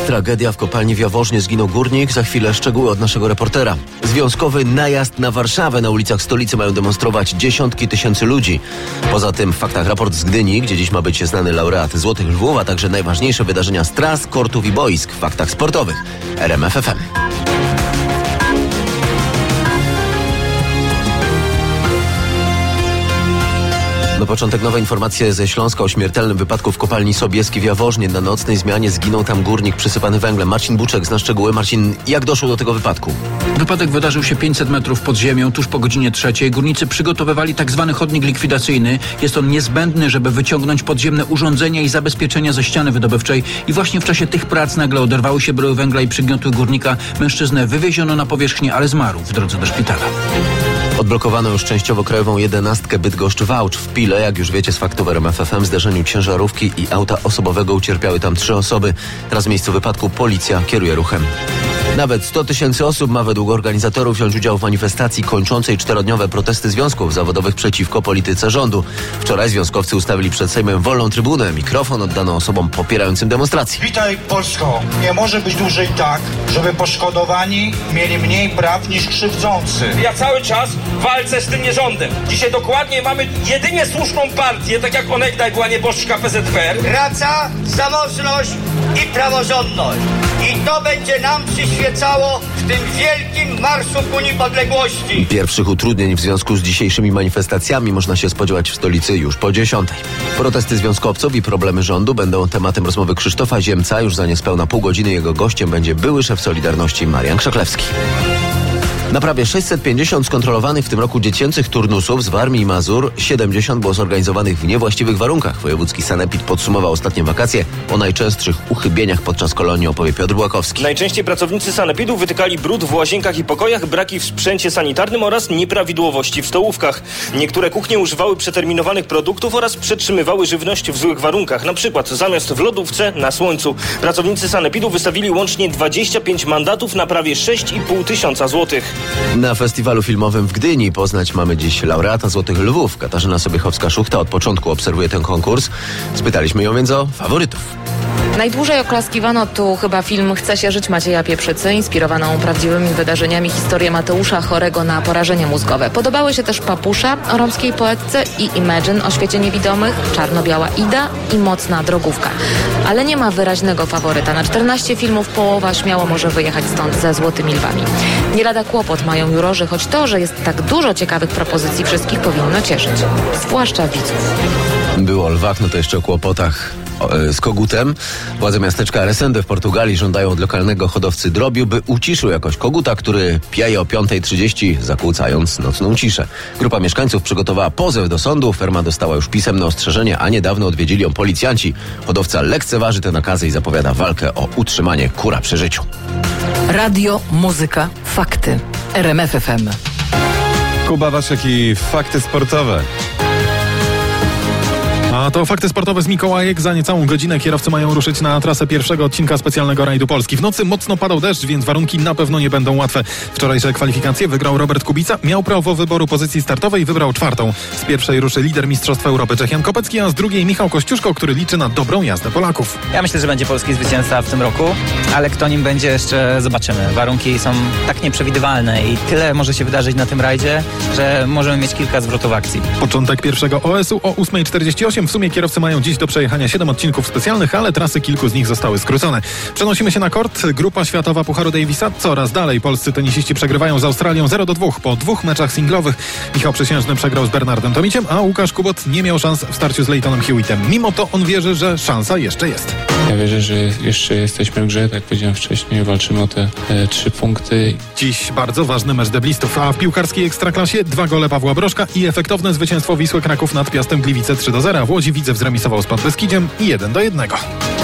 Tragedia w kopalni w Jaworznie, zginął górnik. Za chwilę szczegóły od naszego reportera. Związkowy najazd na Warszawę. Na ulicach stolicy mają demonstrować dziesiątki tysięcy ludzi. Poza tym w faktach raport z Gdyni, gdzie dziś ma być znany laureat Złotych Lwów, a także najważniejsze wydarzenia z tras, kortów i boisk w faktach sportowych. RMF FM. Na początek nowe informacje ze Śląska o śmiertelnym wypadku w kopalni Sobieski w Jaworznie. Na nocnej zmianie zginął tam górnik przysypany węglem. Marcin Buczek zna szczegóły. Marcin, jak doszło do tego wypadku? Wypadek wydarzył się 500 metrów pod ziemią, tuż po godzinie 3. Górnicy przygotowywali tzw. chodnik likwidacyjny. Jest on niezbędny, żeby wyciągnąć podziemne urządzenia i zabezpieczenia ze ściany wydobywczej. I właśnie w czasie tych prac nagle oderwały się bryły węgla i przygniotły górnika. Mężczyznę wywieziono na powierzchnię, ale zmarł w drodze do szpitala. Odblokowano już częściowo krajową 11 Bydgoszcz-Wałcz. W Pile, jak już wiecie z faktów RMF FM, w zdarzeniu ciężarówki i auta osobowego ucierpiały tam 3 osoby. Teraz w miejscu wypadku policja kieruje ruchem. Nawet 100 tysięcy osób ma według organizatorów wziąć udział w manifestacji kończącej 4-dniowe protesty związków zawodowych przeciwko polityce rządu. Wczoraj związkowcy ustawili przed Sejmem wolną trybunę. Mikrofon oddano osobom popierającym demonstrację. Witaj Polsko. Nie może być dłużej tak, żeby poszkodowani mieli mniej praw niż krzywdzący. Ja cały czas walczę z tym nierządem. Dzisiaj dokładnie mamy jedynie słuszną partię, tak jak onegdaj była nieboszczka PZPR. Praca, zamożność i praworządność. I to będzie nam przyświecało w tym wielkim marszu ku niepodległości. Pierwszych utrudnień w związku z dzisiejszymi manifestacjami można się spodziewać w stolicy już po 10. Protesty związkowców i problemy rządu będą tematem rozmowy Krzysztofa Ziemca. Już za niespełna pół godziny jego gościem będzie były szef Solidarności Marian Krzaklewski. Na prawie 650 skontrolowanych w tym roku dziecięcych turnusów z Warmii i Mazur 70 było zorganizowanych w niewłaściwych warunkach. Wojewódzki sanepid podsumował ostatnie wakacje. O najczęstszych uchybieniach podczas kolonii opowie Piotr Błakowski. Najczęściej pracownicy sanepidu wytykali brud w łazienkach i pokojach, braki w sprzęcie sanitarnym oraz nieprawidłowości w stołówkach. Niektóre kuchnie używały przeterminowanych produktów oraz przetrzymywały żywność w złych warunkach, na przykład zamiast w lodówce na słońcu. Pracownicy sanepidu wystawili łącznie 25 mandatów na prawie 6,5 tysiąca złotych. Na festiwalu filmowym w Gdyni poznać mamy dziś laureata Złotych Lwów. Katarzyna Sobiechowska-Szuchta od początku obserwuje ten konkurs. Spytaliśmy ją więc o faworytów. Najdłużej oklaskiwano tu chyba film Chce się żyć Macieja Pieprzycy, inspirowaną prawdziwymi wydarzeniami historię Mateusza chorego na porażenie mózgowe. Podobały się też Papusza o romskiej poetce i Imagine o świecie niewidomych, Czarno-biała Ida i Mocna drogówka. Ale nie ma wyraźnego faworyta. Na 14 filmów połowa śmiało może wyjechać stąd ze Złotymi Lwami. Nie lada kłopot mają jurorzy, choć to, że jest tak dużo ciekawych propozycji, wszystkich powinno cieszyć. Zwłaszcza widzów. Było o lwach, no to jeszcze o kłopotach z kogutem. Władze miasteczka Resende w Portugalii żądają od lokalnego hodowcy drobiu, by uciszył jakoś koguta, który pieje o 5:30, zakłócając nocną ciszę. Grupa mieszkańców przygotowała pozew do sądu. Ferma dostała już pisemne ostrzeżenie, a niedawno odwiedzili ją policjanci. Hodowca lekceważy te nakazy i zapowiada walkę o utrzymanie kura przy życiu. Radio, muzyka, fakty. RMF FM. Kuba Waszek i fakty sportowe. A to fakty sportowe z Mikołajek. Za niecałą godzinę kierowcy mają ruszyć na trasę pierwszego odcinka specjalnego rajdu Polski. W nocy mocno padał deszcz, więc warunki na pewno nie będą łatwe. Wczorajsze kwalifikacje wygrał Robert Kubica. Miał prawo wyboru pozycji startowej i wybrał 4. Z pierwszej ruszy lider Mistrzostwa Europy Czech Jan Kopecki, a z drugiej Michał Kościuszko, który liczy na dobrą jazdę Polaków. Ja myślę, że będzie polski zwycięzca w tym roku, ale kto nim będzie, jeszcze zobaczymy. Warunki są tak nieprzewidywalne i tyle może się wydarzyć na tym rajdzie, że możemy mieć kilka zwrotów akcji. Początek pierwszego OS-u o 8:48. W sumie kierowcy mają dziś do przejechania 7 odcinków specjalnych, ale trasy kilku z nich zostały skrócone. Przenosimy się na kort. Grupa światowa Pucharu Davisa coraz dalej. Polscy tenisiści przegrywają z Australią 0-2 po 2 meczach singlowych. Michał Przysiężny przegrał z Bernardem Tomiciem, a Łukasz Kubot nie miał szans w starciu z Leightonem Hewittem. Mimo to on wierzy, że szansa jeszcze jest. Ja wierzę, że jeszcze jesteśmy w grze, tak jak powiedziałem wcześniej, walczymy o te 3 punkty. Dziś bardzo ważny mecz deblistów, a w piłkarskiej Ekstraklasie 2 gole Pawła Brożka i efektowne zwycięstwo Wisły Kraków nad Piastem Gliwice 3-0. W Łodzi Widzew zremisował z Podbeskidziem 1-1.